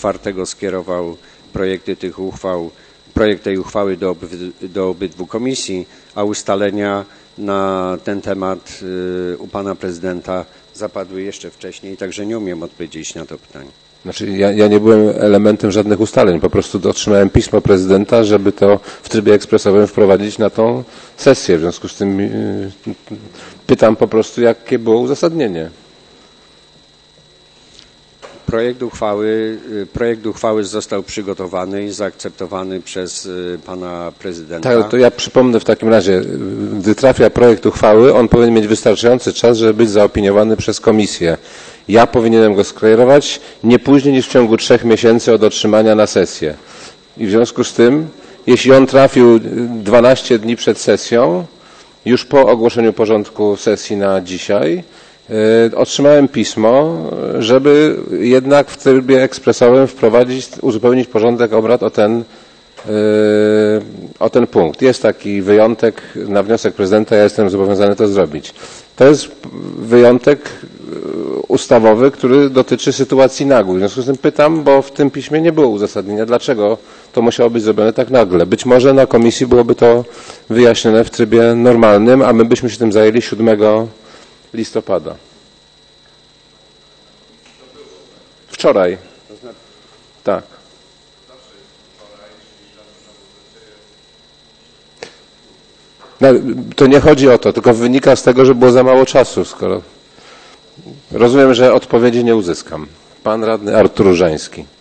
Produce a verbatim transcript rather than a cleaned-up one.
czwartego skierował projekty tych uchwał, projekt tej uchwały do, do obydwu komisji, a ustalenia na ten temat u pana prezydenta zapadły jeszcze wcześniej, także nie umiem odpowiedzieć na to pytanie. Znaczy ja, ja nie byłem elementem żadnych ustaleń, po prostu otrzymałem pismo prezydenta, żeby to w trybie ekspresowym wprowadzić na tą sesję. W związku z tym yy, pytam po prostu, jakie było uzasadnienie. Projekt uchwały, projekt uchwały został przygotowany i zaakceptowany przez pana prezydenta. Tak, to ja przypomnę w takim razie, gdy trafia projekt uchwały, on powinien mieć wystarczający czas, żeby być zaopiniowany przez komisję. Ja powinienem go skierować nie później niż w ciągu trzech miesięcy od otrzymania na sesję. I w związku z tym, jeśli on trafił dwanaście dni przed sesją, już po ogłoszeniu porządku sesji na dzisiaj, otrzymałem pismo, żeby jednak w trybie ekspresowym wprowadzić, uzupełnić porządek obrad o ten, o ten punkt. Jest taki wyjątek na wniosek prezydenta, ja jestem zobowiązany to zrobić. To jest wyjątek ustawowy, który dotyczy sytuacji nagłych. W związku z tym pytam, bo w tym piśmie nie było uzasadnienia, dlaczego to musiało być zrobione tak nagle. Być może na komisji byłoby to wyjaśnione w trybie normalnym, a my byśmy się tym zajęli siódmego listopada. Wczoraj. Tak. No, to nie chodzi o to, tylko wynika z tego, że było za mało czasu, skoro... Rozumiem, że odpowiedzi nie uzyskam. Pan radny Artur Różański.